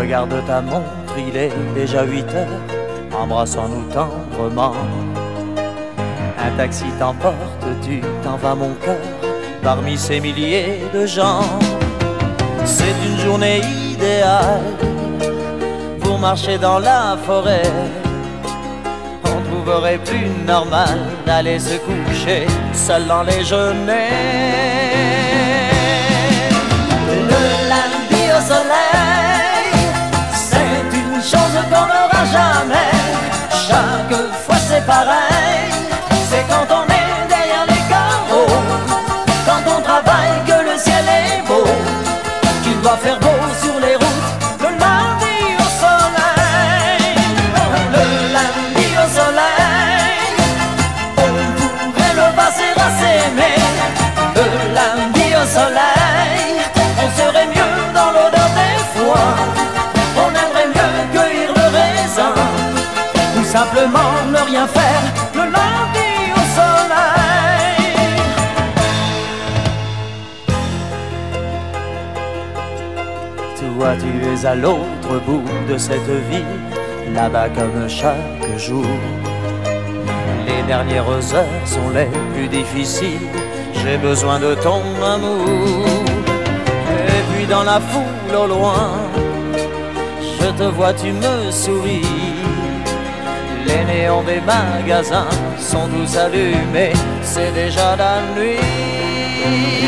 Regarde ta montre, il est déjà 8 heures. Embrassons-nous tendrement. Un taxi t'emporte, tu t'en vas mon cœur, parmi ces milliers de gens. C'est une journée idéale pour marcher dans la forêt. On trouverait plus normal d'aller se coucher seul dans les genêts. Le lundi au soleil, c'est une chose qu'on n'aura jamais. Chaque fois c'est pareil, c'est quand on est derrière les carreaux, quand on travaille que le ciel est beau, qu'il doit faire beau sur les routes. Le lundi au soleil, le lundi au soleil, on pourrait le passer à s'aimer. Le lundi au soleil, on serait mieux dans l'odeur des foins, on aimerait mieux cueillir le raisin, ou simplement ne rien faire. Le lundi au soleil. Toi tu es à l'autre bout de cette ville, là-bas comme chaque jour. Les dernières heures sont les plus difficiles, j'ai besoin de ton amour. Et puis dans la foule au loin, je te vois, tu me souris. Les néons des magasins sont tous allumés, c'est déjà la nuit.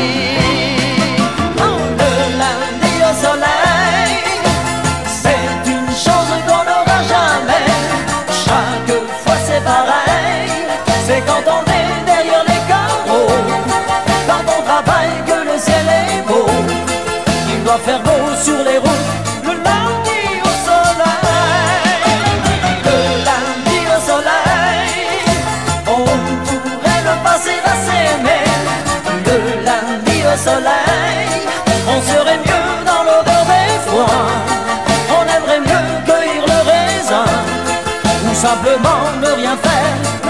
Oh, le lundi au soleil, c'est une chose qu'on n'aura jamais. Chaque fois c'est pareil, c'est quand on est derrière les carreaux, quand on travaille que le ciel est beau, qu'il doit faire beau sur les routes. Le lundi au soleil, le lundi au soleil, on pourrait le passer à s'aimer. Le lundi au soleil, on serait mieux dans l'odeur des foins, on aimerait mieux cueillir le raisin, ou simplement ne rien faire.